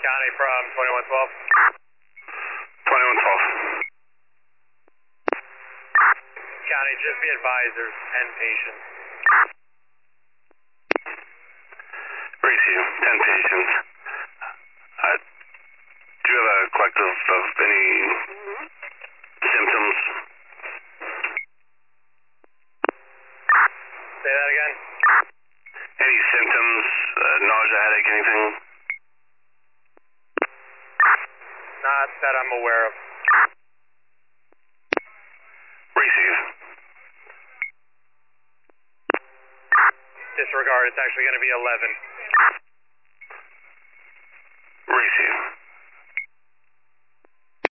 County from 2112. 2112. County, just be advised there's 10 patients. Racy, 10 patients. Do you have a collective of any symptoms? Say that again? Any symptoms, nausea, headache, anything? Not that I'm aware of. Racy. Disregard, it's actually going to be 11.